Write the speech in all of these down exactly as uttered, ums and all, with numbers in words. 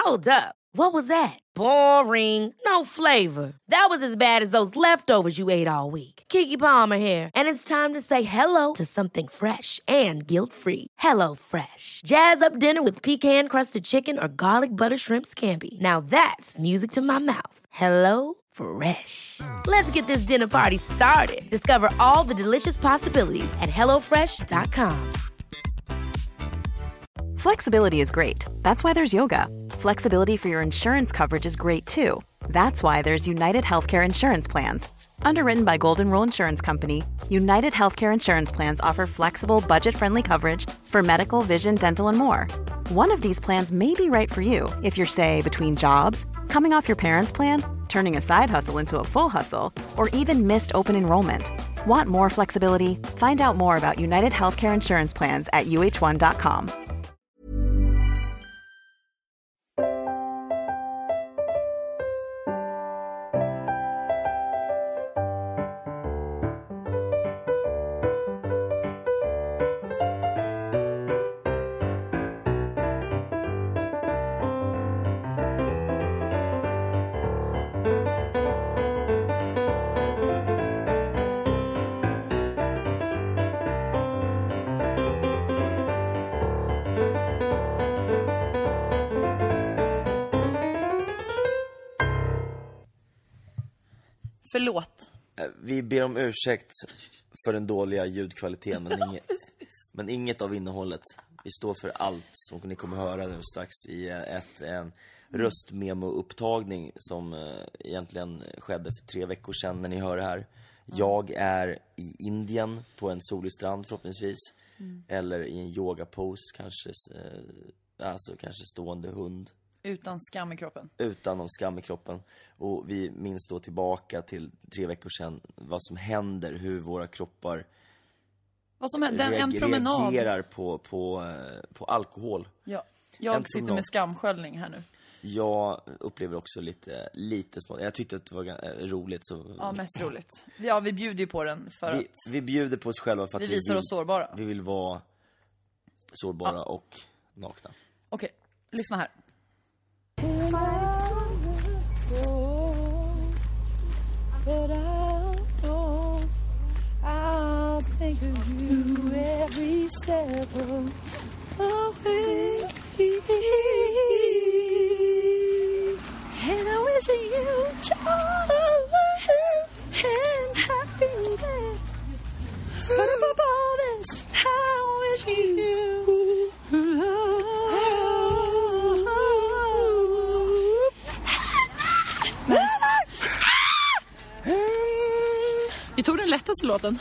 Hold up. What was that? Boring. No flavor. That was as bad as those leftovers you ate all week. Keke Palmer here, and it's time to say hello to something fresh and guilt-free. Hello Fresh. Jazz up dinner with pecan-crusted chicken or garlic butter shrimp scampi. Now that's music to my mouth. Hello Fresh. Let's get this dinner party started. Discover all the delicious possibilities at hello fresh dot com. Flexibility is great. That's why there's yoga. Flexibility for your insurance coverage is great too. That's why there's United Healthcare Insurance Plans. Underwritten by Golden Rule Insurance Company, United Healthcare Insurance Plans offer flexible, budget-friendly coverage for medical, vision, dental, and more. One of these plans may be right for you if you're, say, between jobs, coming off your parents' plan, turning a side hustle into a full hustle, or even missed open enrollment. Want more flexibility? Find out more about United Healthcare Insurance Plans at U H one dot com. Förlåt. Vi ber om ursäkt för den dåliga ljudkvaliteten, men inget, men inget av innehållet. Vi står för allt som ni kommer höra nu strax i ett, en röstmemo-upptagning som uh, egentligen skedde för tre veckor sedan när ni hör det här. Jag är i Indien på en solig strand förhoppningsvis. Mm. Eller i en yogapose, kanske, uh, alltså kanske stående hund. Utan skam i kroppen. Utan någon skam i kroppen. Och vi minns då tillbaka till tre veckor sedan vad som händer, hur våra kroppar vad som händer, en promenad reagerar på, på, på alkohol. Ja, jag sitter med skamsköljning här nu. Jag upplever också lite, lite smått. Jag tyckte att det var roligt. Så... Ja, mest roligt. Ja, vi bjuder ju på den för vi, att... Vi bjuder på oss själva för att vi vi visar vill, oss sårbara. Vi vill vara sårbara ja. och nakna. Okej, okay. Lyssna här. But I don't, I'll think of you every step of the way. And I wish you joy and happiness. But above all this, I wish you vi tog den lättaste låten.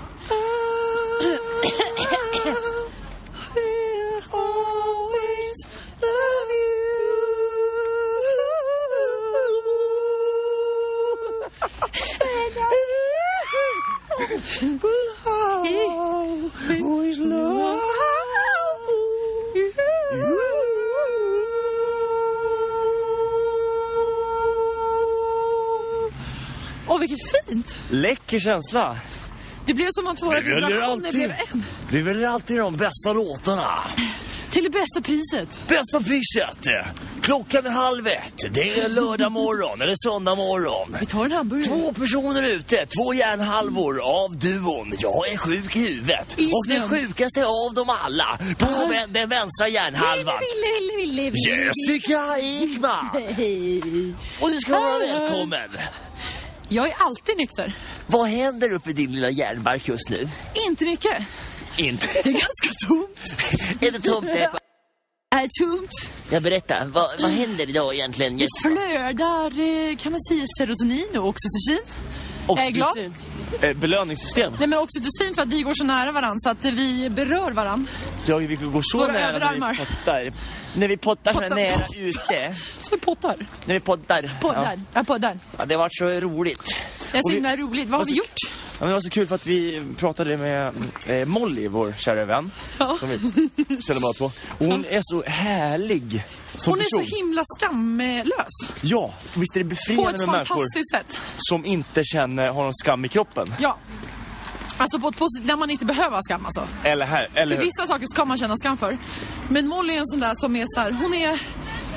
Åh, vilket fint! Läcker känsla. Det blev som att våra vibrationer blev en. Vi väljer alltid de bästa låtarna. Till det bästa priset. Bästa priset. Klockan är halv ett. Det är lördag morgon eller söndag morgon. Vi tar en hamburgare. Två personer ute. Två hjärnhalvor av duon. Jag är sjuk i huvudet. Isen. Och den sjukaste av dem alla. På ah. den vänstra hjärnhalvan. Ville, ville, ville, ville. Jessica Ekman. Hej. Och du ska vara välkommen. Jag är alltid nykter. Vad händer uppe i din lilla hjärnbark just nu? Inte mycket. Inte? Det är ganska tomt. Är det tomt? Det är tomt. Jag berättar, vad, vad händer idag egentligen? Det flödar, kan man säga, serotonin och oxytocin. Jag är glad. Eh, belöningssystem. Nej, men oxytocin för att vi går så nära varandra så att vi berör varandra. Ja, vi går så våra nära när vi pottar. När vi pottar, pottar. Så nära ute. Så vi pottar. När vi poddar. Poddar, ja, ja poddar. Ja, det har varit så roligt. Jag så himla roligt. Vad har vi så, gjort? Ja, men det var så kul för att vi pratade med eh, Molly, vår kära vän. Ja. Som vi ställer bara på. Och hon är så härlig som hon person. Är så himla skamlös. Ja, visst är det befriande med människor sätt. Som inte känner, har någon skam i kroppen. Ja. Alltså på ett positivt, när man inte behöver skam alltså. Eller här, eller för vissa saker ska man känna skam för. Men Molly är en sån där som är så här, hon är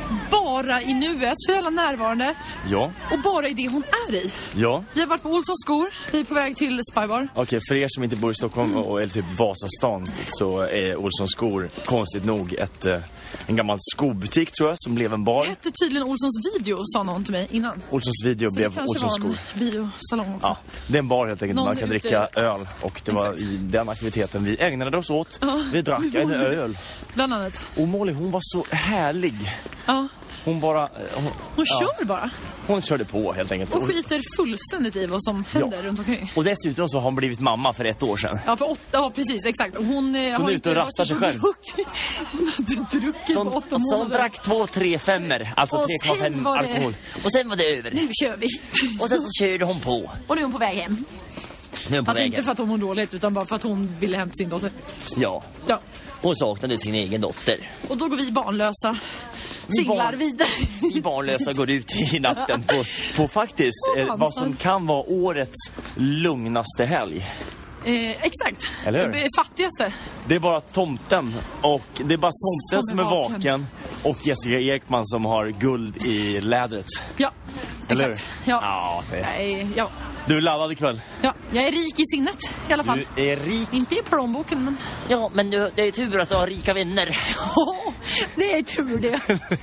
bara i nuet, så jävla närvarande. Ja. Och bara i det hon är i. Ja. Vi har varit på Olssons skor, vi är på väg till Spybar. Okej, okay, för er som inte bor i Stockholm Mm. och, eller typ Vasastan, så är Olssons skor konstigt nog ett, en gammal skobutik tror jag, som blev en bar. Det hette tydligen Olssons video, sa någon till mig innan. Olssons video så blev Olssons skor. Biosalong också. Ja, det är en bar helt enkelt, Någon man kan ute... dricka öl. Och det var Exakt. i den aktiviteten vi ägnade oss åt. Ja. Vi drack en öl. Bland annat. Och Molly, hon var så härlig. Ja. Hon bara... Hon, Hon ja, kör bara. hon körde på helt enkelt. Och skiter fullständigt i vad som händer Ja. runt omkring. Och dessutom så har hon blivit mamma för ett år sedan. Ja, för åtta, ja precis, exakt. Hon eh, Så har nu ute och inte rastar sig varit själv. druckit- Hon har inte druckit Så på åtta hon, så hon månader. drack två, tre femmer, alltså Och tre komma sen fem var det- alkohol. Och sen var det över. Nu kör vi. Och sen så körde hon på. Och nu är hon på väg hem. Nu är hon på Fast vägen. inte för att hon mår dåligt, utan bara för att hon ville hämta sin dotter. Ja, Ja. hon saknade sin egen dotter. Och då går vi barnlösa. Vi Singlar barn- vidare. Vi barnlösa går ut i natten på, på faktiskt eh, vad som kan vara årets lugnaste helg. Eh, exakt. Eller hur? Det fattigaste. Det är bara tomten och det är bara tomten som, Som är är vaken. vaken. Och Jessica Ekman som har guld i lädret. Ja. Eller Exakt. hur? Ja. Ja, det. Jag är, ja. Du är laddad ikväll. ja. Jag är rik i sinnet i alla fall. Du är rik. Inte i plånboken, men... Ja, men du, det är tur att du har rika vänner. det är tur det.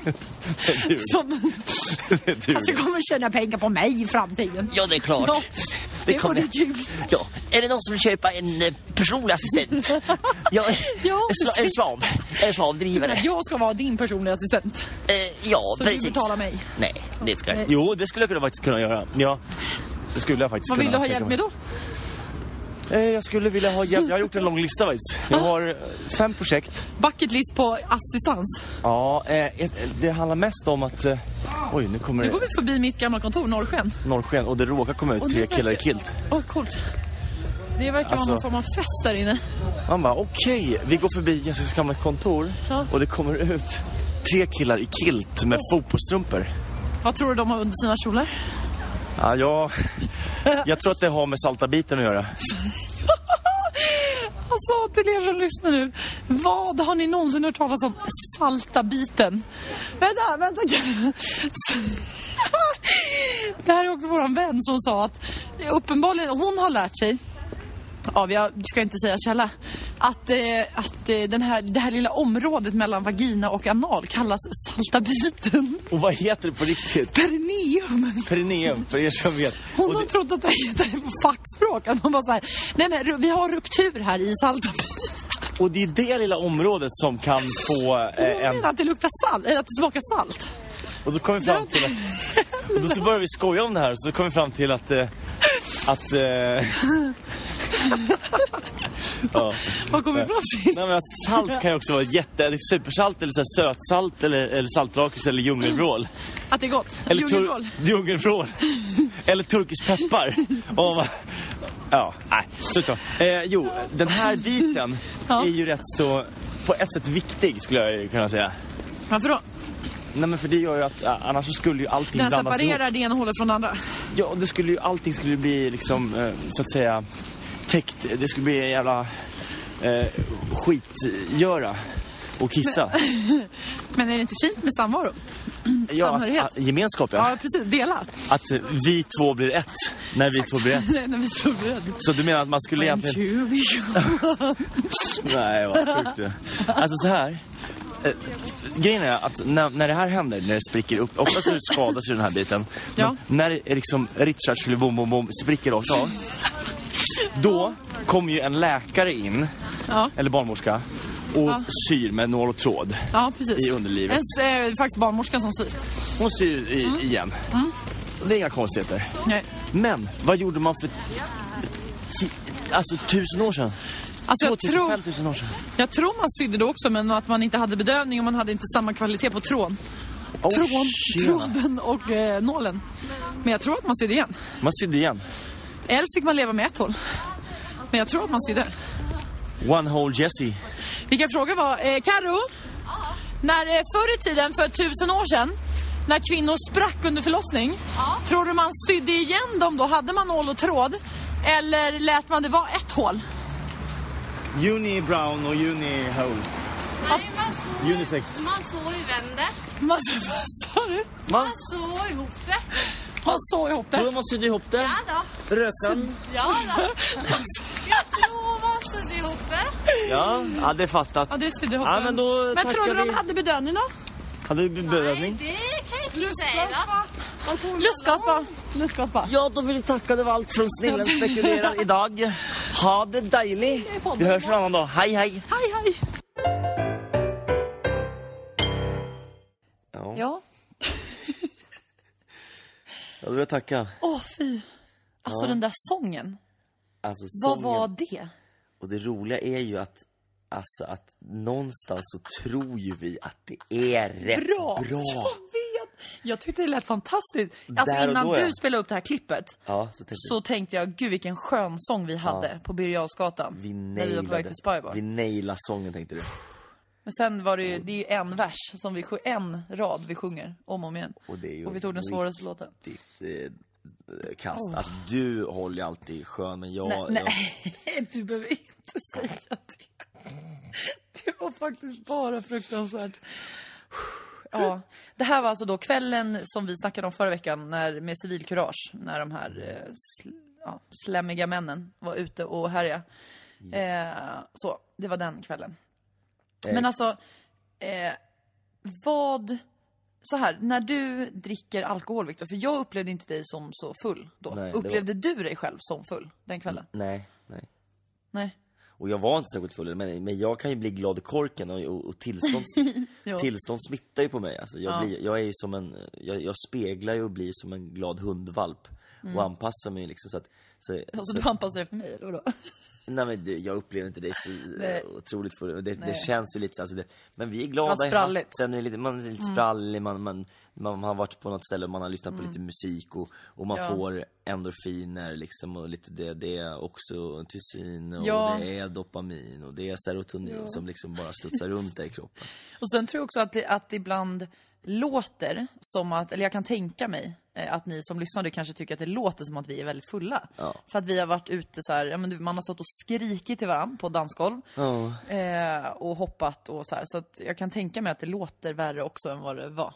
tur. Som Det är tur. kanske kommer tjäna pengar på mig i framtiden. Ja, det är klart. Ja, det, kommer- vore kul. Ja, är det någon som vill köpa en eh, personlig assistent? Jag är, Ja, sla- en slav. En slavdrivare. Jag ska vara din personliga assistent. Eh, ja, Så precis. du betalar mig. Nej, det ska jag Nej. Jo, det skulle jag kunna faktiskt kunna göra. Ja, det skulle jag faktiskt Vad kunna. vill du ha tänka hjälp mig. med då? Eh, jag skulle vilja ha hjälp. Jag har gjort en lång lista faktiskt. Jag har eh, fem projekt. Bucket list på assistans. Ja, eh, ett- det handlar mest om att... Eh, oj, nu kommer Nu går det vi förbi mitt gamla kontor, Norrsken. norrsken och det råkar komma ut Och tre nu killar i verkar- kilt. Åh, coolt. Det verkar Alltså- vara någon form av fest där inne. Man bara, okej, vi går förbi Jessicas gamla kontor Ja. och det kommer ut tre killar i kilt med fotbollstrumpor. Vad tror du de har under sina kjolar? Ja, jag, jag tror att det har med salta biten att göra. Alltså, till er som lyssnar nu. Vad har ni någonsin hört talas om salta biten? Vänta, vänta. Det här är också våran vän som sa att uppenbarligen hon har lärt sig. Ja, jag ska inte säga källa. Att, eh, att eh, den här, det här lilla området mellan vagina och anal kallas salta biten. Och vad heter det på riktigt? Perineum. Perineum, för er som vet. Hon Och har det, trott att det heter på fackspråk. Att hon bara så här, nej men vi har ruptur här i salta biten. och det är det lilla området som kan få eh, Hon en... menar att det luktar salt, eller att det smakar salt. Och då kommer vi fram till att... Och då så börjar vi skoja om det här, så kommer vi fram till att... Eh, att... Eh, ja. Vad kommer vi fram till? Nej, men att salt kan ju också vara jätte... Det är supersalt eller så här sötsalt eller, eller saltlakrits eller djungelvrål. Att det är gott. Eller tur- Djungelvrål. djungelvrål. Eller turkisk peppar. Och man, ja, nej, sluta. Eh, jo, den här biten Ja. är ju rätt så... På ett sätt viktig skulle jag ju kunna säga. Varför då? Nej, men för det gör ju att ja, annars så skulle ju allting Den blandas ihop. separerar det ena hållet från det andra. Ja, och det skulle ju, allting skulle bli liksom, eh, så att säga, täckt. Det skulle bli en jävla eh, skitgöra och kissa. Men är det inte fint med samvaro? Ja, samhörighet. att- gemenskap, ja. Ja, precis. Dela. Att eh, vi två blir ett, när vi två blir ett. Nej, när vi tror det. Så du menar att man skulle When egentligen... two be one. Nej, vad sjukt du. Alltså så här. Eh, grejen är att när, när det här händer, när det spricker upp, ofta så skadas ju den här biten. Ja. Men när det är liksom Richards skulle bom bom bom spricker rakt av, då kommer ju en läkare in, Ja. eller barnmorska, och Ja. syr med nål och tråd Ja, precis. i underlivet. En, eh, faktiskt barnmorskan som syr. Hon syr i, Mm. igen. Det är inga konstigheter. Nej. Men vad gjorde man för ti, alltså tusen år sedan? Alltså jag tvåtusen, tror, femtusen år sedan. jag tror man sydde det också, men att man inte hade bedövning och man hade inte samma kvalitet på trån. Oh, Trån, tjena. tråden och eh, nålen. Men jag tror att man sydde igen. Man sydde igen. Eller fick man leva med ett håll. Men jag tror att man sydde. One hole Jessie. Vilka fråga var, eh, Karo? När eh, förr i tiden, för tusen år sedan, när kvinnor sprack under förlossning, tror du man sydde igen dem då? Hade man nål och tråd? Eller lät man det vara ett hål? Uni brown och uni hole. Nej, men så Unisex. Man så i vände. Man, vad sa du? Man så ihop det. Man så ihop det. Tror man sydde ihop det? Ja då. Rökan? Ja då. Jag tror man sydde ihop det. Ja, ja, det är fattat. Ja, det sydde ihop Ja, det. men då Men tackar tror du de vi. hade bedövning då? Hade du bedövning? Nej, det kan jag inte säga. Man tog Lustgaspa. Lustgaspa. Ja, då vill jag tacka det var allt från Snillen spekulerar idag. Ha det dejligt. Vi hörs en annan dag. Hej, hej. Hej, hej. Ja, Ja. jag vill tacka. Åh, fy. Alltså Ja. den där sången. Alltså, Vad sången. var det? Och det roliga är ju att alltså att någonstans så tror ju vi att det är rätt Bra. bra. Jag vet. Jag tyckte det lät fantastiskt. Alltså Där och innan då, du ja. spelade upp det här klippet Ja, så tänkte så tänkte jag, gud vilken skön sång vi hade Ja. på Birger Jarlsgatan. vi När vi var på väg nailade. till Spybar. Vi nailade sången, tänkte du. Men sen var det ju, det är ju en vers som vi sjunger, en rad vi sjunger om och om igen. Och, det är ju Och vi tog den svåraste låten. riktigt eh, kast. Alltså du håller ju alltid skön, men jag... Nej, nej. Du behöver inte säga det. Det var faktiskt bara fruktansvärt. Ja, det här var alltså då kvällen som vi snackade om förra veckan när, med civilkurage, när de här eh, sl, ja, slämmiga männen var ute och härja. Eh, så, det var den kvällen. Eh. Men alltså, eh, vad... Så här, när du dricker alkohol, Victor, för jag upplevde inte dig som så full då. Nej, det upplevde du dig själv som full den kvällen? Nej, nej. Nej. Och jag var inte särskilt full, men, men jag kan ju bli glad i korken och, och, och tillstånd, Ja. tillstånd smittar ju på mig. Alltså, jag, Ja. blir, jag är ju som en, jag, jag speglar ju och blir som en glad hundvalp. Och anpassar mig liksom så att... Så, Alltså så, du anpassar efter mig, eller vadå? nej men det, jag upplever inte det så Nej. otroligt full. Det, Nej. det känns ju lite så, alltså det, men vi är glada Vad i spralligt. hatten, är lite, man är lite sprallig, man, man, man har varit på något ställe och man har lyssnat på lite musik och, och man Ja. får endorfiner liksom och lite det, det är också tysin och Ja. det är dopamin och det är serotonin som liksom bara studsar runt där i kroppen. Och sen tror jag också att det, att det ibland låter som att, eller jag kan tänka mig eh, att ni som lyssnar kanske tycker att det låter som att vi är väldigt fulla. Ja. För att vi har varit ute så här, ja, men du, man har stått och skrikit till varandra på dansgolv. Ja. Eh, och hoppat och så här. Så att jag kan tänka mig att det låter värre också än vad det var.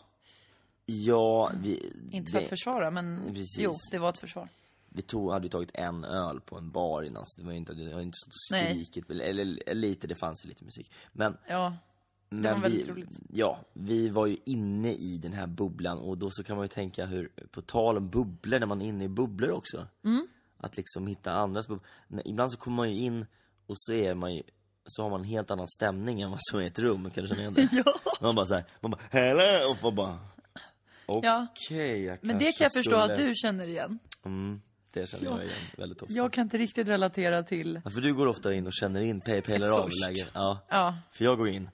Ja, vi, Inte för det, att försvara, men Precis. jo, det var ett försvar. vi tog, hade ju tagit en öl på en bar innan, så det var ju inte, det var inte så Nej. skrikigt, eller, eller, eller lite, det fanns ju lite musik. Men Ja, Men var väldigt vi, roligt. Ja, vi var ju inne i den här bubblan. Och då så kan man ju tänka hur, på tal om bubblor, när man är inne i bubblor också. Mm. Att liksom hitta andras bubblor. Ibland så kommer man ju in och så är man ju, så har man en helt annan stämning än vad som är ett rum. Kan du känna igen det? Ja. Man bara såhär, man bara, hello! Och man bara, okej, Ja. jag Men det kanske kan jag förstå skulle... att du känner igen. Mm, det känner Ja. jag igen väldigt ofta. Jag kan inte riktigt relatera till... Ja, för du går ofta in och känner in, pe- pelar av Först. läget. Ja. Ja. För jag går in.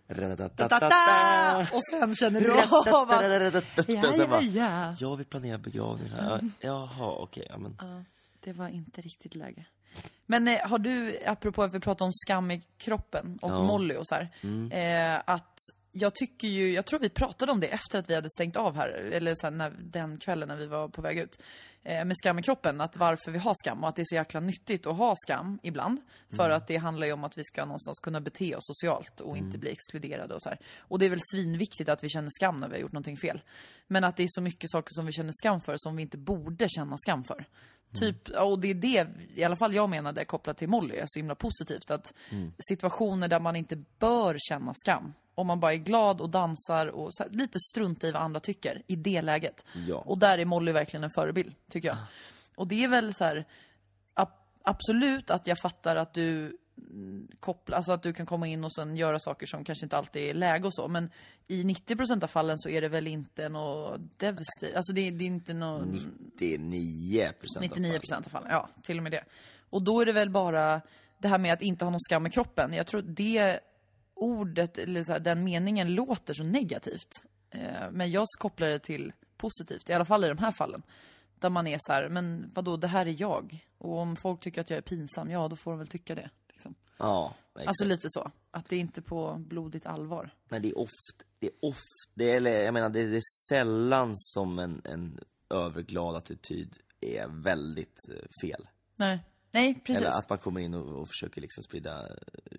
Ta-ta! Och sen känner du av att... Ja, Sen ja, bara, ja. jag vill planera begravning här. Ja, Jaha, okej. Ja, men. Ja, det var inte riktigt läge. Men eh, har du, apropå att vi pratar om skam i kroppen och Ja. Molly och så här, eh, att jag tycker ju, jag tror vi pratade om det efter att vi hade stängt av här, eller så här, när, den kvällen när vi var på väg ut, eh, med skam i kroppen, att varför vi har skam och att det är så jäkla nyttigt att ha skam ibland, för att det handlar ju om att vi ska någonstans kunna bete oss socialt och inte bli exkluderade och så här. Och det är väl svinviktigt att vi känner skam när vi har gjort någonting fel. Men att det är så mycket saker som vi känner skam för som vi inte borde känna skam för. Typ, och det är det, i alla fall jag menade kopplat till Molly, är så himla positivt. Att situationer där man inte bör känna skam, om man bara är glad och dansar och så här, lite strunta i vad andra tycker i det läget. Ja. Och där är Molly verkligen en förebild, tycker jag. Och det är väl så här, ab- absolut att jag fattar att du mm, koppla, alltså att du kan komma in och sen göra saker som kanske inte alltid är läge och så. Men i nittio procent av fallen så är det väl inte något devastating. Alltså det, det är inte något... nittionio procent nittionio procent av fallen, ja, till och med det. Och då är det väl bara det här med att inte ha någon skam i kroppen. Jag tror det ordet, eller så här, den meningen låter så negativt. Eh, men jag kopplar det till positivt, i alla fall i de här fallen. Där man är så här, men vadå, det här är jag. Och om folk tycker att jag är pinsam, ja då får de väl tycka det. Liksom. Ja, exakt. Alltså lite så. Att det är inte på blodigt allvar. Nej, det är ofta, det är ofta, det är, eller, jag menar, det är, det är sällan som en, en överglad attityd är väldigt eh, fel. Nej, Nej precis. Eller att man kommer in och, och försöker liksom sprida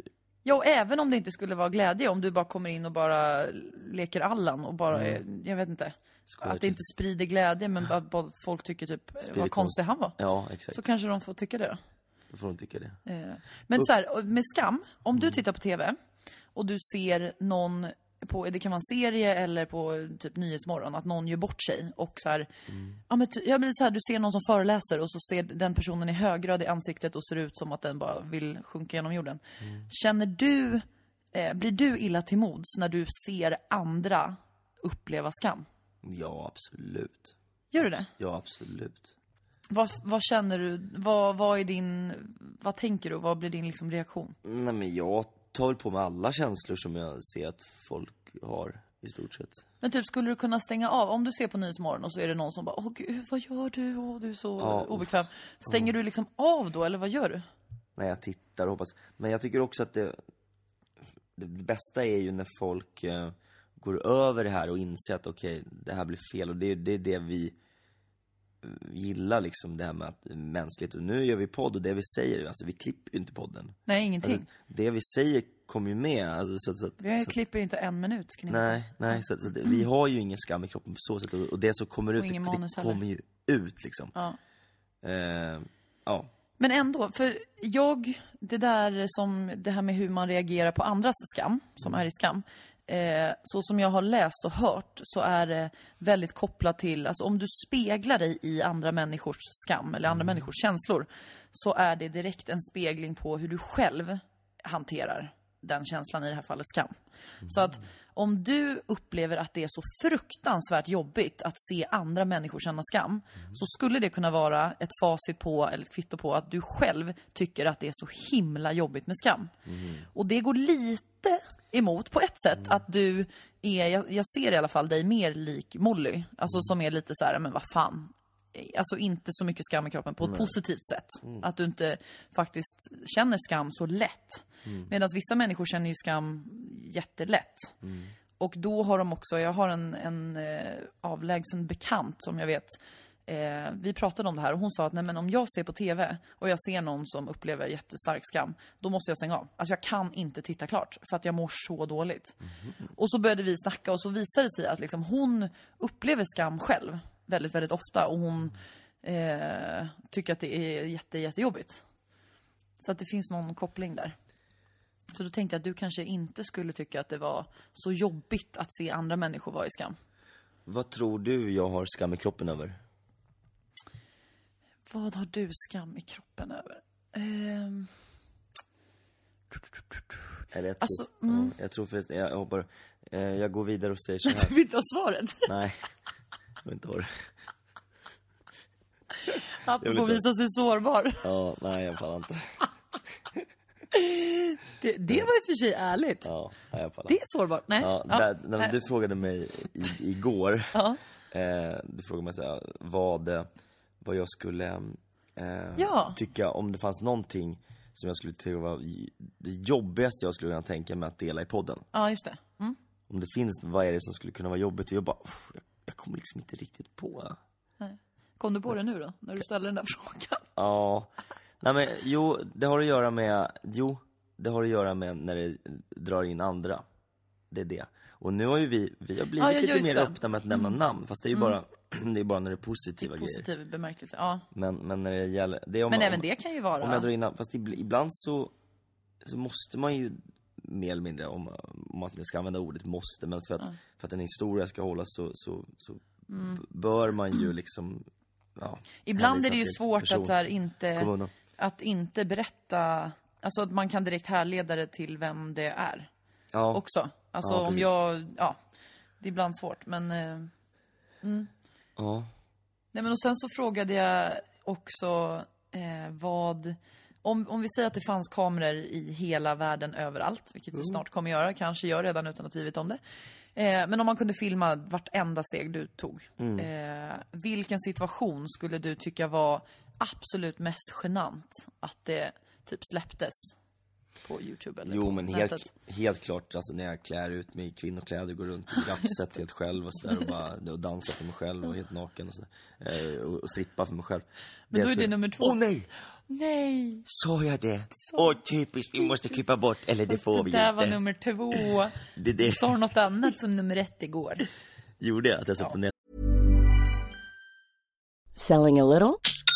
Ja, och även om det inte skulle vara glädje, om du bara kommer in och bara leker Allan och bara, mm. jag vet inte, Skojar att det inte sprider glädje, men bara, bara folk tycker typ, sprider vad konstig han var. Ja, exakt. Så kanske de får tycka det då. Då får de tycka det. Eh. Men så här, med skam, om du tittar på tv och du ser någon på, det kan vara en serie eller på typ Nyhetsmorgon, att någon gör bort sig och så här, mm. ja men jag blir så här, du ser någon som föreläser och så ser den personen i högröd i ansiktet och ser ut som att den bara vill sjunka genom jorden. Mm. Känner du, eh, blir du illa till mods när du ser andra uppleva skam? Ja, absolut. Gör du det? Ja, absolut. Vad, vad känner du, vad, vad är din, vad tänker du, vad blir din liksom reaktion? Nej men jag tar väl på mig alla känslor som jag ser att folk har i stort sett. Men typ, skulle du kunna stänga av, om du ser på Nyhetsmorgon och så är det någon som bara, åh gud, vad gör du? Åh, du är så ja, obekväm. Stänger mm. du liksom av då, eller vad gör du? Nej, jag tittar och hoppas. Men jag tycker också att det, det bästa är ju när folk eh, går över det här och inser att okej, okay, det här blir fel. Och det, det är det vi gillar, liksom det här med att mänskligt. Och nu gör vi podd och det vi säger, alltså vi klipper ju inte podden. Nej, ingenting. Alltså, det vi säger kommer ju med. Alltså, så, så, vi så, klipper inte en minut. Ska ni nej, nej så, så det, vi har ju ingen skam i kroppen på så sätt. Och, och det som kommer ut, det, det kommer ju ut liksom. Ja. Uh, ja. Men ändå, för jag, det där som, det här med hur man reagerar på andras skam, som är i skam. Eh, så som jag har läst och hört så är det väldigt kopplat till, alltså om du speglar dig i andra människors skam eller andra mm. människors känslor, så är det direkt en spegling på hur du själv hanterar den känslan, i det här fallet skam. Mm. Så att om du upplever att det är så fruktansvärt jobbigt att se andra människor känna skam, mm. så skulle det kunna vara ett facit på, eller ett kvitto på, att du själv tycker att det är så himla jobbigt med skam. Mm. Och det går lite emot på ett sätt, mm. att du är, jag, jag ser i alla fall dig mer lik Molly, alltså mm. som är lite så här, men vad fan, alltså inte så mycket skam i kroppen på ett Nej. positivt sätt. Mm. Att du inte faktiskt känner skam så lätt. Mm. Medan vissa människor känner ju skam jättelätt. Mm. Och då har de också, jag har en, en eh, avlägsen bekant som jag vet, eh, vi pratade om det här och hon sa att nej, men om jag ser på tv och jag ser någon som upplever jättestark skam, då måste jag stänga av. Alltså jag kan inte titta klart för att jag mår så dåligt. Mm. Och så började vi snacka och så visade det sig att liksom, hon upplever skam själv väldigt, väldigt ofta. Och hon eh, tycker att det är jätte, jättejobbigt. Så att det finns någon koppling där. Så då tänkte jag att du kanske inte skulle tycka att det var så jobbigt att se andra människor vara i skam. Vad tror du jag har skam i kroppen över? Vad har du skam i kroppen över? Ehm... Eller jag tror, alltså, mm. ja, jag tror förresten, jag hoppar, eh, jag går vidare och säger så här. Du vill inte ha svaret? Nej. Jag inte har det. Apropå visa sig sårbar. Ja, nej jag pallar inte. det, det var i och för sig ärligt. Ja, nej, jag pallar. Det är sårbart, nej. Ja, ja. Där, när du frågade mig i, igår. Ja. eh, Du frågade mig så här, vad, vad jag skulle eh, ja. tycka om det fanns någonting som jag skulle tycka var det jobbigaste jag skulle kunna tänka mig att dela i podden. Ja, just det. Mm. Om det finns, vad är det som skulle kunna vara jobbigt? Och jag bara, jag, jag kommer liksom inte riktigt på. Nej. Kom du på det nu då, när du ställer den där frågan? Ja, nej men jo, det har att göra med, jo, det har att göra med när det drar in andra. Det är det. Och nu har ju vi, vi har blivit ja, lite mer det. öppna med att nämna mm. namn. Fast det är ju bara, mm. det är bara när det är positiva det är positiv grejer. Bemärkelse, ja. Men, men när det gäller, det är om, men även om, det kan ju vara. Om jag drar in, fast ibland så, så måste man ju mer eller mindre, om, om man ska använda ordet måste, men för att, ja. för att en historia ska hållas så, så, så mm. bör man ju liksom, ja. Ibland är det ju svårt person. att, här, inte, att inte berätta, alltså att man kan direkt härleda det till vem det är. Ja. Också. Alltså ja, om jag, ja, det är ibland svårt, men eh, mm. ja. Nej, men och sen så frågade jag också eh, vad, om, om vi säger att det fanns kameror i hela världen överallt, vilket mm. vi snart kommer göra, kanske gör redan utan att vi vet om det. Eh, men om man kunde filma vartenda steg du tog, mm. eh, vilken situation skulle du tycka var absolut mest genant att det typ släpptes? på YouTube eller Jo, på men nätet. helt, helt klart, alltså när jag klär ut mig i kvinnokläder, går runt i rapset helt själv och sådär, och bara och dansar för mig själv och helt naken och så, eh, och, och strippa för mig själv. Men då är skulle... det nummer två. Åh oh, nej! Nej! Sa jag det? Åh, oh, typiskt, vi måste klippa bort, eller det får vi det där inte. var nummer två. det, det... Så har något annat som nummer ett igår. Gjorde jag att jag satt på nät? Selling a little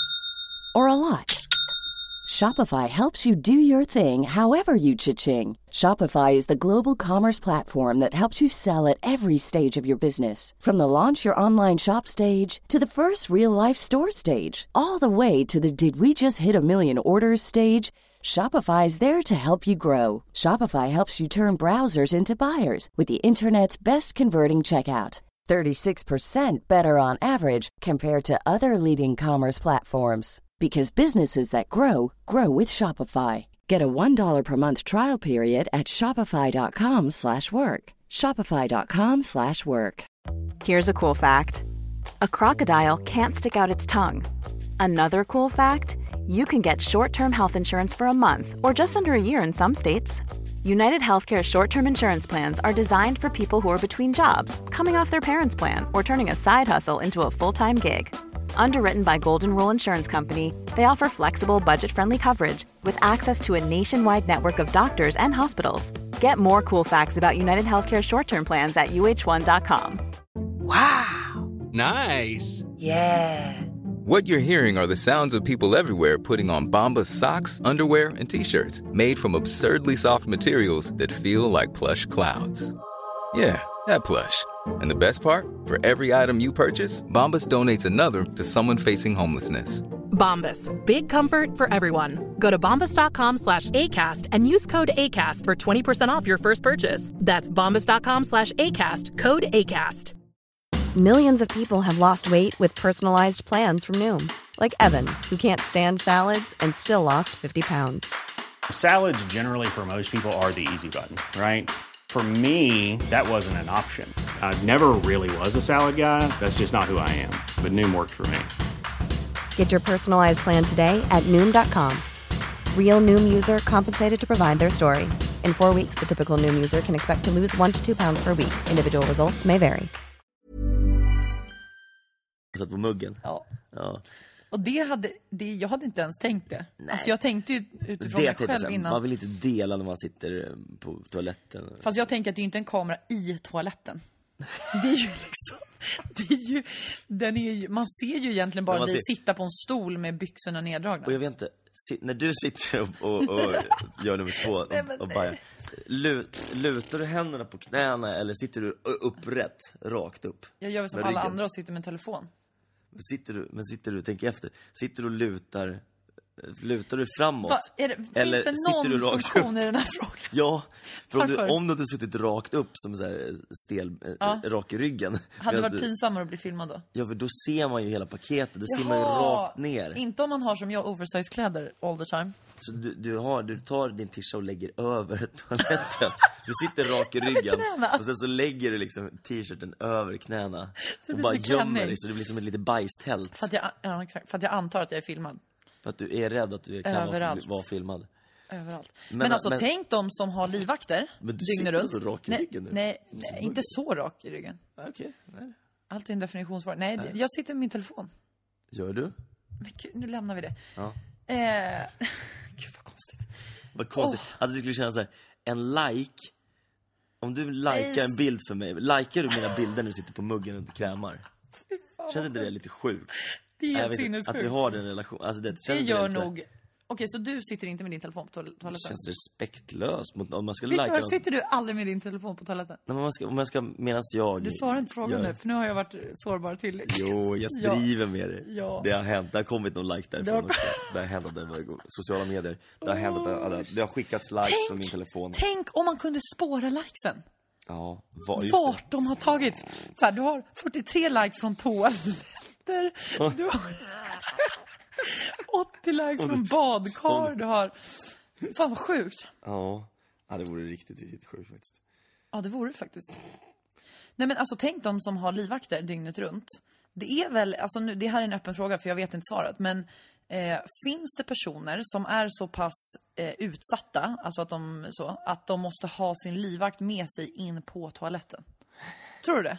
or a lot? Shopify helps you do your thing however you cha-ching. Shopify is the global commerce platform that helps you sell at every stage of your business. From the launch your online shop stage to the first real-life store stage, all the way to the did we just hit a million orders stage. Shopify is there to help you grow. Shopify helps you turn browsers into buyers with the internet's best converting checkout. thirty-six percent better on average compared to other leading commerce platforms. Because businesses that grow, grow with Shopify. Get a one dollar per month trial period at shopify.com slash work. Shopify.com slash work. Here's a cool fact. A crocodile can't stick out its tongue. Another cool fact, you can get short-term health insurance for a month or just under a year in some states. United Healthcare short-term insurance plans are designed for people who are between jobs, coming off their parents' plan, or turning a side hustle into a full-time gig. Underwritten by Golden Rule Insurance Company, they offer flexible, budget-friendly coverage with access to a nationwide network of doctors and hospitals. Get more cool facts about United Healthcare short-term plans at U H one dot com. Wow! Nice! Yeah! What you're hearing are the sounds of people everywhere putting on Bombas socks, underwear, and T-shirts made from absurdly soft materials that feel like plush clouds. Yeah, that plush. And the best part? For every item you purchase, Bombas donates another to someone facing homelessness. Bombas. Big comfort for everyone. Go to bombas.com slash ACAST and use code ACAST for twenty percent off your first purchase. That's bombas.com slash ACAST. Code ACAST. Millions of people have lost weight with personalized plans from Noom. Like Evan, who can't stand salads and still lost fifty pounds. Salads generally for most people are the easy button, right? For me, that wasn't an option. I never really was a salad guy. That's just not who I am. But Noom worked for me. Get your personalized plan today at Noom dot com. Real Noom user compensated to provide their story. In four weeks, the typical Noom user can expect to lose one to two pounds per week. Individual results may vary. Satt på muggen. Ja. Ja. Och det hade, det, jag hade inte ens tänkt det. Nej. Alltså jag tänkte ju utifrån det mig själv sen, innan. Man vill inte dela när man sitter på toaletten. Fast jag tänker att det är inte en kamera i toaletten. Det är ju liksom, det är ju, den är ju, man ser ju egentligen bara dig ser... sitta på en stol med byxorna neddragna. Och jag vet inte, när du sitter och, och, och gör nummer två och, nej, och bara, lut, lutar du händerna på knäna eller sitter du upprätt, rakt upp? Jag gör väl som alla andra och sitter med en telefon. Men sitter du, men sitter du, tänk efter, sitter du och lutar, lutar du framåt? Va, är det, eller finns det någon sitter du rakt funktion upp? I den här frågan? Ja, för om du, om du hade suttit rakt upp som så här stel, ja. rak i ryggen. Hade det varit du, pinsammare att bli filmad då? Ja, för då ser man ju hela paketet, då Jaha, ser man ju rakt ner. Inte om man har som jag oversize-kläder all the time. Så du, du, har, du tar din tisha och lägger över toaletten. Du sitter rak i ryggen och sen så lägger du liksom t-shirten över knäna och bara gömmer dig så det blir som ett litet bajstält. För att jag, ja, exakt, för att jag antar att jag är filmad. För att du är rädd att du kan Överallt. vara filmad. Överallt. Men, men alltså men, tänk de som har livvakter men du dygnet runt. Så rak i ryggen nu. Nej, nej, nej inte så rak i ryggen. Okej. Okay. Allt är en definitionsfråga. Nej, nej, jag sitter med min telefon. Gör du? Men gud, nu lämnar vi det. Ja. Eh, gud vad konstigt. Vad konstigt. Oh. Att det skulle kännas så här, en like. Om du likar en bild för mig, likar du mina bilder när du sitter på muggen och krämar? Känns inte det lite sjukt? Det är helt sinnessjukt. Att vi har den relationen. Alltså det, det gör det nog. Okej, så du sitter inte med din telefon på toaletten? Det känns respektlöst mot, om man ska Vet lika du, sitter du aldrig med din telefon på toaletten? Nej, men man ska, om man ska, medan jag... Du svarar inte frågan nu, för nu har jag varit sårbar till. Jo, jag driver ja. med det. Ja. Det har hänt, det har kommit någon like därifrån det har... också. Det har hänt att sociala medier. Det har hänt att det har skickats likes tänk, från min telefon. Tänk om man kunde spåra likesen. Ja, var, just vart det. de har tagit. Så här, du har fyrtiotre likes från toaletter. Oh. Du har åttio likes från badkar. Du har... Fan vad sjukt. Ja, ja det vore riktigt, riktigt sjukt faktiskt. Ja, det vore faktiskt. Nej men alltså tänk de som har livvakter dygnet runt. Det är väl, alltså nu, det här är en öppen fråga för jag vet inte svaret. Men Eh, finns det personer som är så pass eh, utsatta, alltså att de, så, att de måste ha sin livvakt med sig in på toaletten? Tror du det?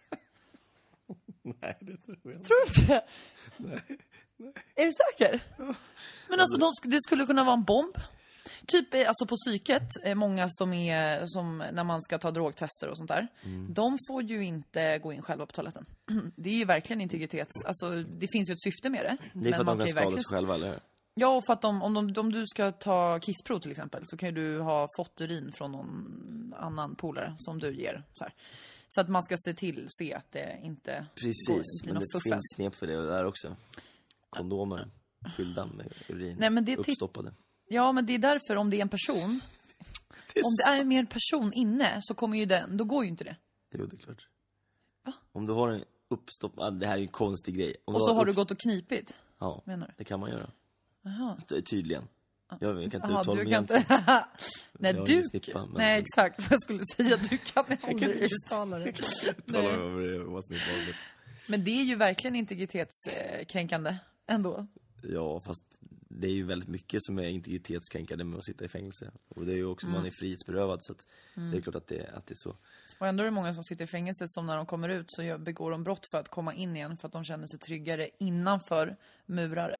Nej, det tror jag inte. Tror du det? Nej. Nej. Är du säker? Men alltså, de, det skulle kunna vara en bomb. Typ alltså på psyket, många som är som när man ska ta drogtester och sånt där. Mm. De får ju inte gå in själva på toaletten. Det är ju verkligen integritets... Alltså det finns ju ett syfte med det. Det är för att de kan skada sig själva, eller? Ja, och för att de, om, de, om du ska ta kissprov till exempel, så kan du ha fått urin från någon annan polare som du ger. Så här. Så att man ska se till, se att det inte... Precis, går, men det fuffens. Finns knep för det där också. Kondomer fyllda med urin. Nej, men det är uppstoppade. Ja, men det är därför om det är en person det är om det är mer en person inne så kommer ju den, då går ju inte det. Jo, det är klart. Va? Om du har en uppstoppad, det här är ju en konstig grej. Om och du så har, har upp... du gått och knipit. Ja, menar du? Det kan man göra. Jaha. Tydligen. Jag, jag kan inte Aha, uttala du kan inte. Nej, du snippa, men... Nej, exakt. Jag skulle säga du kan aldrig uttala det. Nej. Men det är ju verkligen integritetskränkande ändå. Ja, fast det är ju väldigt mycket som är integritetskränkande med att sitta i fängelse. Och det är ju också mm. man är frihetsberövad, så att mm. det är klart att det, att det är så. Och ändå är det många som sitter i fängelse som när de kommer ut så begår de brott för att komma in igen, för att de känner sig tryggare innanför murar.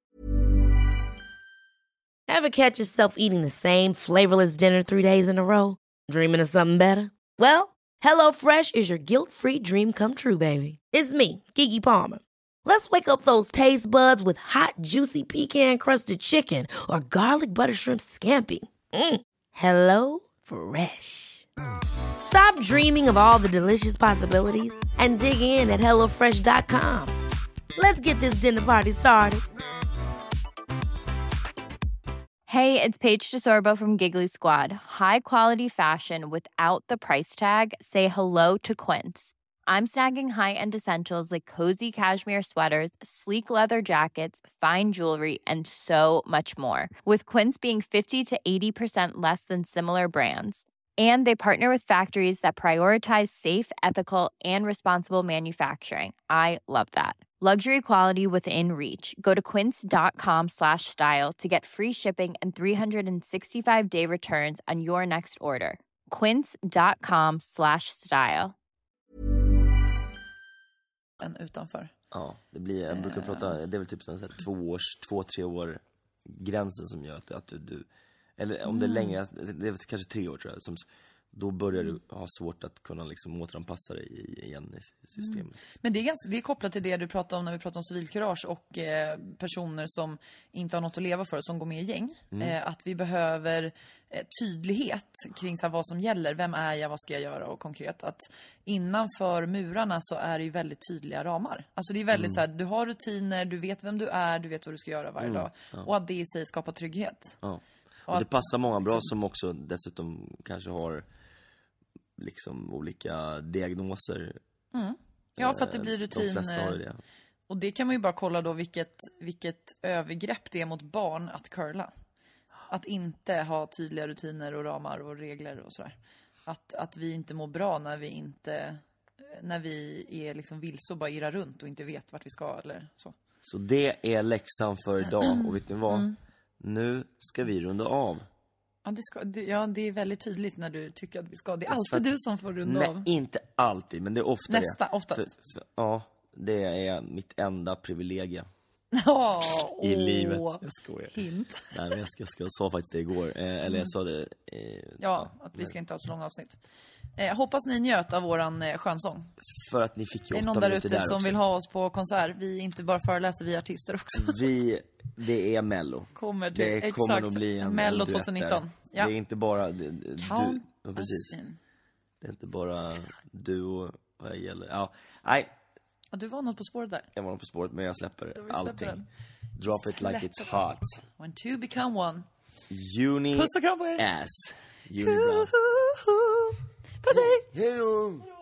Ever catch yourself eating the same flavorless dinner three days in a row? Dreaming of something better? Well, HelloFresh is your guilt-free dream come true, baby. It's me, Keke Palmer. Let's wake up those taste buds with hot, juicy pecan-crusted chicken or garlic butter shrimp scampi. Mm. Hello Fresh. Stop dreaming of all the delicious possibilities and dig in at hello fresh dot com. Let's get this dinner party started. Hey, it's Paige DeSorbo from Giggly Squad. High quality fashion without the price tag. Say hello to Quince. I'm snagging high-end essentials like cozy cashmere sweaters, sleek leather jackets, fine jewelry, and so much more. With Quince being fifty to eighty percent less than similar brands. And they partner with factories that prioritize safe, ethical, and responsible manufacturing. I love that. Luxury quality within reach. Go to quince.com slash style to get free shipping and three sixty-five day returns on your next order. Quince.com slash style. Än utanför. Ja, det blir, jag brukar prata, det är väl typ sån här två års, två, tre år gränsen som gör att, att du, du, eller om mm. det är längre, det är kanske tre år tror jag, som, då börjar du ha svårt att kunna liksom återanpassa dig igen i systemet. Mm. Men det är, ganska, det är kopplat till det du pratade om när vi pratade om civilkurage och eh, personer som inte har något att leva för, som går med i gäng. Mm. Eh, att vi behöver eh, tydlighet kring så här, vad som gäller. Vem är jag, vad ska jag göra, och konkret. Att innanför murarna så är det ju väldigt tydliga ramar. Alltså det är väldigt mm. så här, du har rutiner, du vet vem du är, du vet vad du ska göra varje mm. dag. Ja. Och att det i sig skapar trygghet. Ja. Och, och det att, passar många bra som också dessutom kanske har liksom olika diagnoser. Mm. Ja, för att det blir rutin. De flesta har det. Och det kan man ju bara kolla då vilket, vilket övergrepp det är mot barn att curla. Att inte ha tydliga rutiner och ramar och regler och sådär. Att, att vi inte mår bra när vi inte när vi är liksom vilse och bara irrar runt och inte vet vart vi ska eller så. Så det är läxan för idag. Och vet ni vad? Mm. Nu ska vi runda av. Ja det, ska, ja, det är väldigt tydligt när du tycker att vi ska. Det är alltid för, du som får runda nej, av. Nej, inte alltid, men det är ofta Nästa, det. oftast. För, för, ja, det är mitt enda privilegie. Oh, i livet. Jag skojar. Hint. Nej, jag, ska, jag, ska, jag sa faktiskt det igår. Eh, eller jag sa det... Eh, ja, att vi ska inte ha så långa avsnitt. Eh, hoppas ni njöt av våran eh, skönsång. För att ni fick ju åtta minuter där. Det är någon där ute som också vill ha oss på konsert. Vi inte bara föreläser, vi är artister också. Vi, det är Mello. Kommer det, det exakt. kommer nog bli en Mello tjugonitton. Ja. Det är inte bara du, Count du precis. Det är inte bara du och vad jag gäller. Ja, nej. Ja, du var något på spåret där. Jag var något på spåret, men jag släpper, jag släpper allting. Den. Drop it Släpp like it's hot. When two become one. Uni Puss och kram på er. Ass. Uni bra. Puss hej. Hej då.